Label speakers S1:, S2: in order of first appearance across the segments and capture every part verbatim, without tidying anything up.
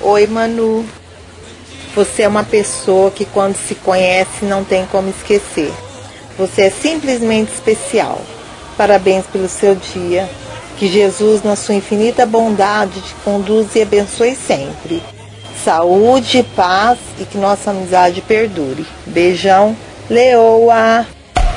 S1: Oi, Manu. Você é uma pessoa que quando se conhece não tem como esquecer. Você é simplesmente especial. Parabéns pelo seu dia. Que Jesus, na sua infinita bondade, te conduza e abençoe sempre. Saúde, paz e que nossa amizade perdure. Beijão, Leoa.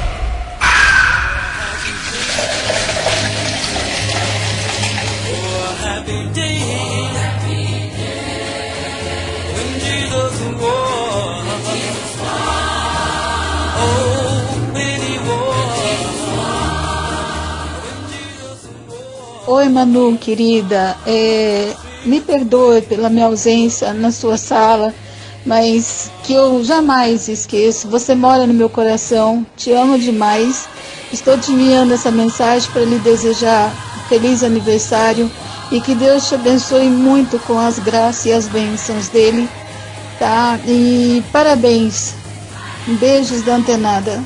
S2: Oi, Manu, querida, é, me perdoe pela minha ausência na sua sala, mas que eu jamais esqueço. Você mora no meu coração, te amo demais. Estou te enviando essa mensagem para lhe desejar um feliz aniversário e que Deus te abençoe muito com as graças e as bênçãos dele, tá? E parabéns. Beijos da Antenada.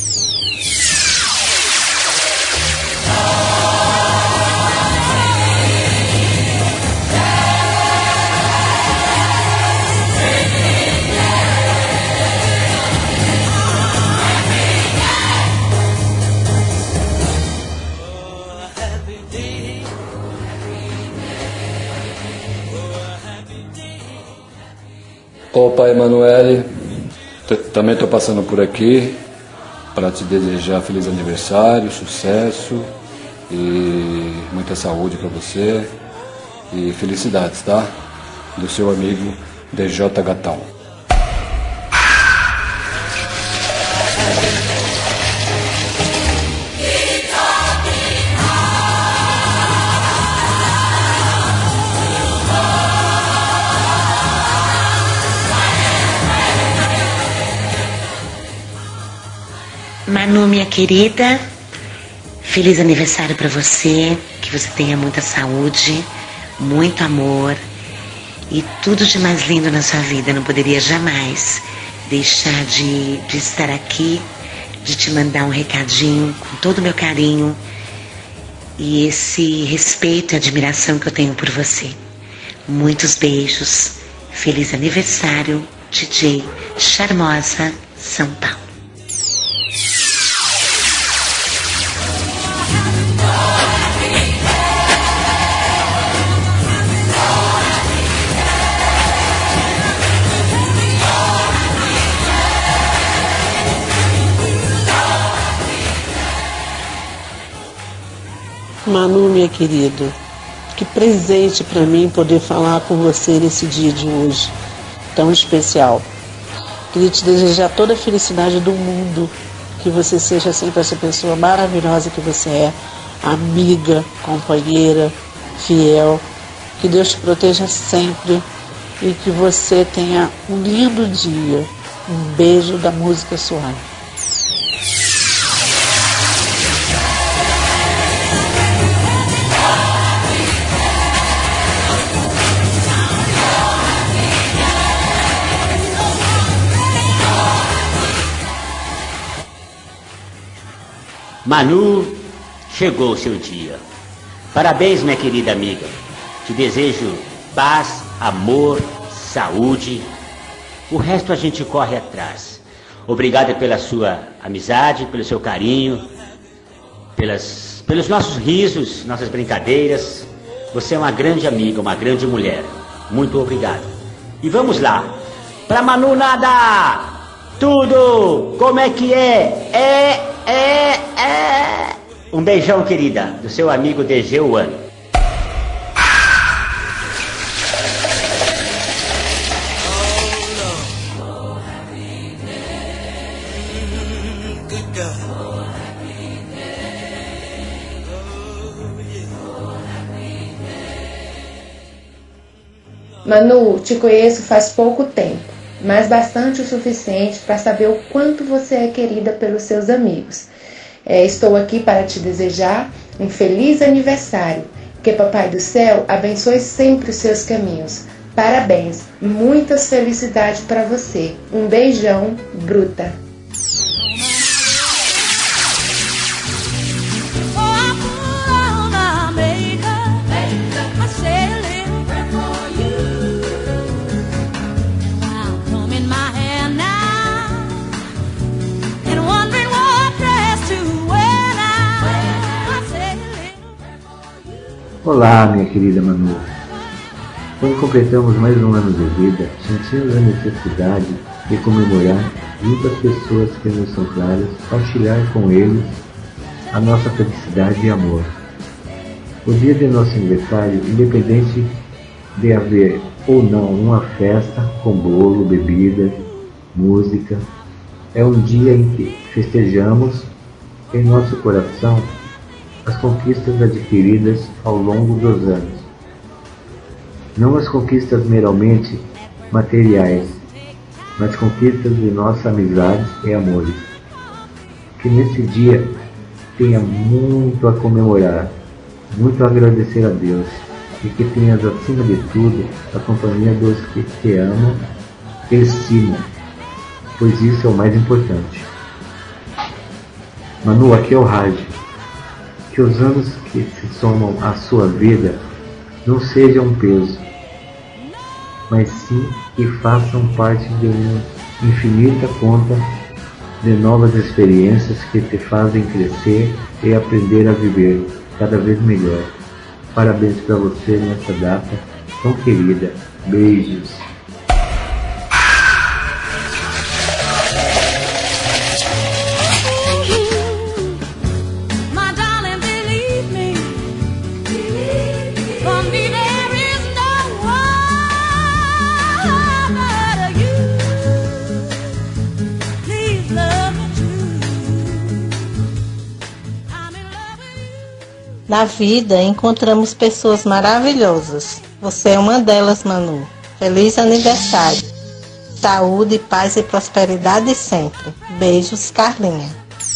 S3: Opa, Emanuele, também estou passando por aqui para te desejar feliz aniversário, sucesso e muita saúde para você e felicidades, tá? Do seu amigo D J Gatão.
S4: Manu, minha querida, feliz aniversário para você, que você tenha muita saúde, muito amor e tudo de mais lindo na sua vida. Não poderia jamais deixar de, de estar aqui, de te mandar um recadinho com todo o meu carinho e esse respeito e admiração que eu tenho por você. Muitos beijos, feliz aniversário, D J Charmosa, São Paulo.
S5: Manu, minha querida, que presente para mim poder falar com você nesse dia de hoje, tão especial. Queria te desejar toda a felicidade do mundo, que você seja sempre essa pessoa maravilhosa que você é, amiga, companheira, fiel, que Deus te proteja sempre e que você tenha um lindo dia. Um beijo da música suave.
S6: Manu, chegou o seu dia. Parabéns, minha querida amiga. Te desejo paz, amor, saúde. O resto a gente corre atrás. Obrigada pela sua amizade, pelo seu carinho, pelas, pelos nossos risos, nossas brincadeiras. Você é uma grande amiga, uma grande mulher. Muito obrigado. E vamos lá. Pra Manu nada! Tudo! Como é que é? É... É, é. Um beijão, querida, do seu amigo D G One.
S7: Manu, te conheço faz pouco tempo, mas bastante o suficiente para saber o quanto você é querida pelos seus amigos. É, estou aqui para te desejar um feliz aniversário, que Papai do Céu abençoe sempre os seus caminhos. Parabéns, muitas felicidades para você. Um beijão, Bruta.
S8: Olá, minha querida Manu. Quando completamos mais um ano de vida, sentimos a necessidade de comemorar junto às pessoas que nos são caras, partilhar com eles a nossa felicidade e amor. O dia de nosso aniversário, independente de haver ou não uma festa com bolo, bebida, música, é um dia em que festejamos em nosso coração as conquistas adquiridas ao longo dos anos. Não as conquistas meramente materiais, mas conquistas de nossas amizades e amores. Que nesse dia tenha muito a comemorar, muito a agradecer a Deus, e que tenhas acima de tudo a companhia dos que te amam e estimam, pois isso é o mais importante. Manu, aqui é o Raj. Que os anos que se somam à sua vida não sejam um peso, mas sim que façam parte de uma infinita conta de novas experiências que te fazem crescer e aprender a viver cada vez melhor. Parabéns para você nessa data tão querida. Beijos.
S1: Na vida encontramos pessoas maravilhosas. Você é uma delas, Manu. Feliz aniversário. Saúde, paz e prosperidade sempre. Beijos, Carlinha.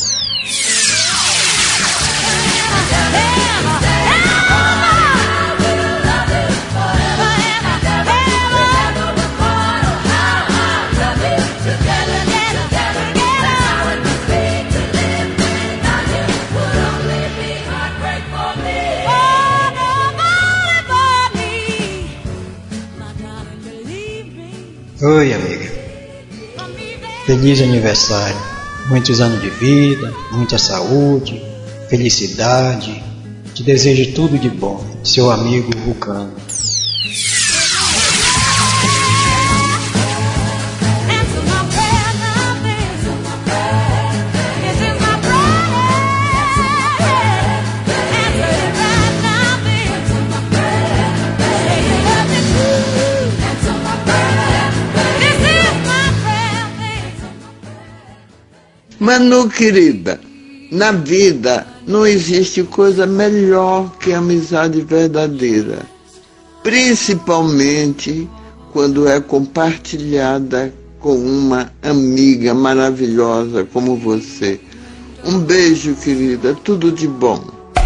S9: Oi, amiga. Feliz aniversário. Muitos anos de vida, muita saúde, felicidade. Te desejo tudo de bom. Seu amigo Vulcano.
S10: Manu, querida, na vida não existe coisa melhor que a amizade verdadeira, principalmente quando é compartilhada com uma amiga maravilhosa como você. Um beijo, querida, tudo de bom.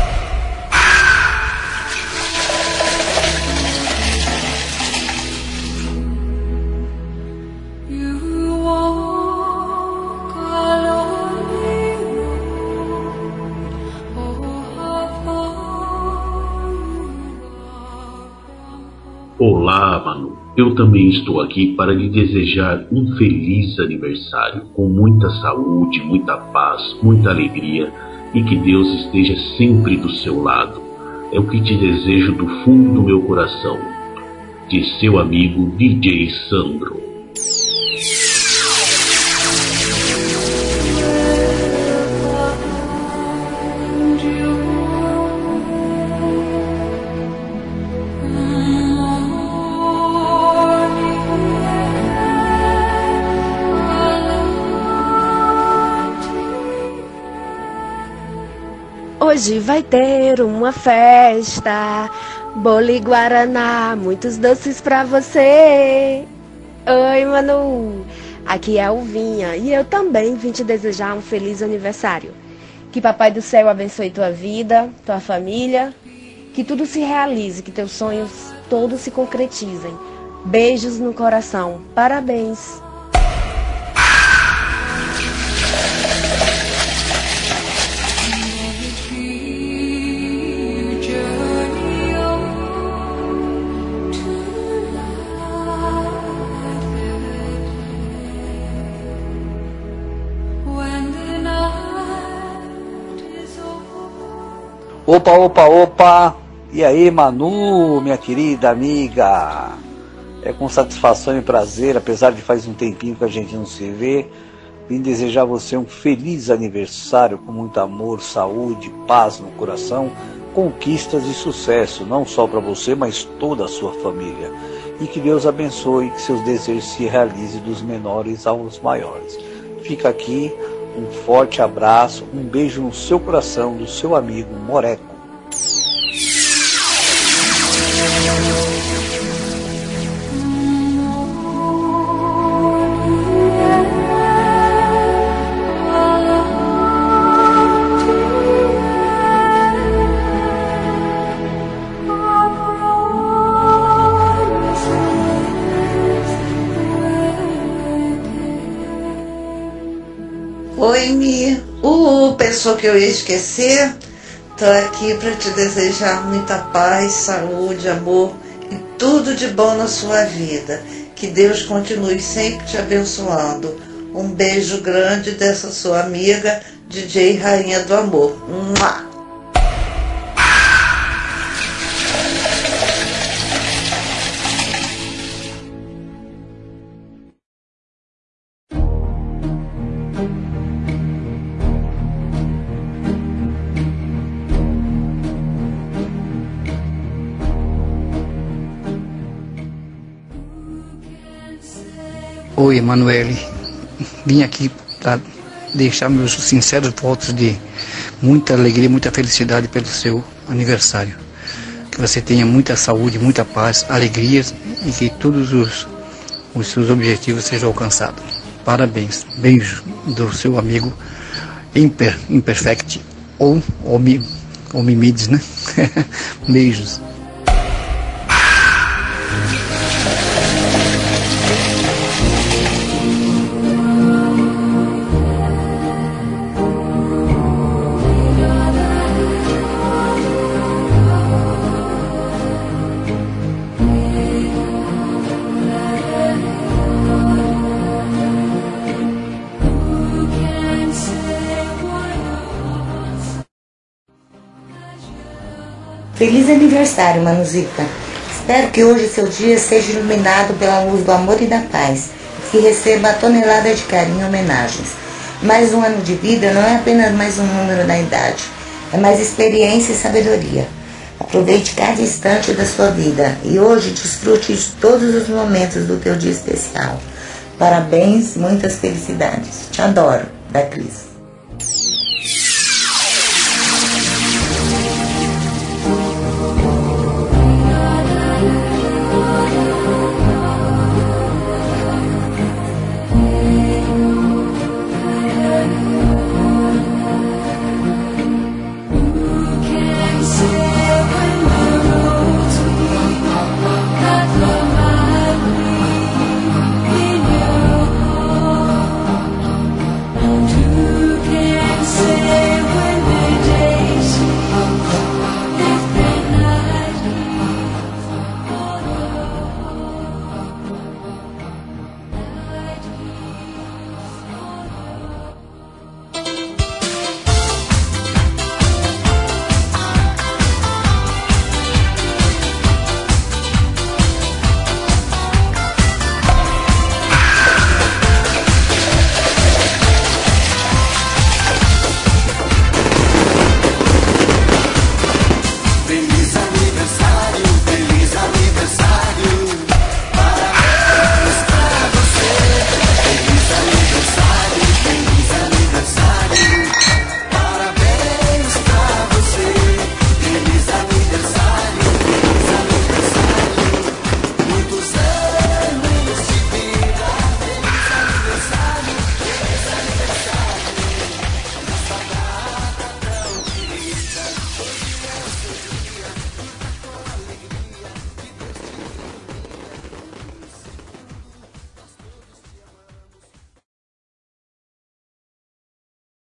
S11: Olá, Manu. Eu também estou aqui para lhe desejar um feliz aniversário, com muita saúde, muita paz, muita alegria e que Deus esteja sempre do seu lado. É o que te desejo do fundo do meu coração. De seu amigo D J Sandro.
S12: Hoje vai ter uma festa, bolo e guaraná, muitos doces pra você. Oi, Manu, aqui é a Alvinha e eu também vim te desejar um feliz aniversário. Que Papai do Céu abençoe tua vida, tua família, que tudo se realize, que teus sonhos todos se concretizem. Beijos no coração, parabéns.
S13: Opa, opa, opa! E aí, Manu, minha querida amiga, é com satisfação e prazer, apesar de faz um tempinho que a gente não se vê, vim desejar a você um feliz aniversário com muito amor, saúde, paz no coração, conquistas e sucesso, não só para você, mas toda a sua família. E que Deus abençoe, que seus desejos se realizem dos menores aos maiores. Fica aqui um forte abraço, um beijo no seu coração do seu amigo Moreco.
S14: Oi, Mi. Uh, pensou que eu ia esquecer? Tô aqui para te desejar muita paz, saúde, amor e tudo de bom na sua vida. Que Deus continue sempre te abençoando. Um beijo grande dessa sua amiga, D J Rainha do Amor. Mua!
S15: Oi, Emanuele. Vim aqui para deixar meus sinceros votos de muita alegria, muita felicidade pelo seu aniversário. Que você tenha muita saúde, muita paz, alegrias e que todos os, os seus objetivos sejam alcançados. Parabéns. Beijo do seu amigo Imper, Imperfect ou Homimides, né? Beijos.
S16: Feliz aniversário, Manuzita. Espero que hoje seu dia seja iluminado pela luz do amor e da paz, que receba a tonelada de carinho e homenagens. Mais um ano de vida não é apenas mais um número na idade, é mais experiência e sabedoria. Aproveite cada instante da sua vida e hoje desfrute de todos os momentos do teu dia especial. Parabéns, muitas felicidades. Te adoro, da Cris.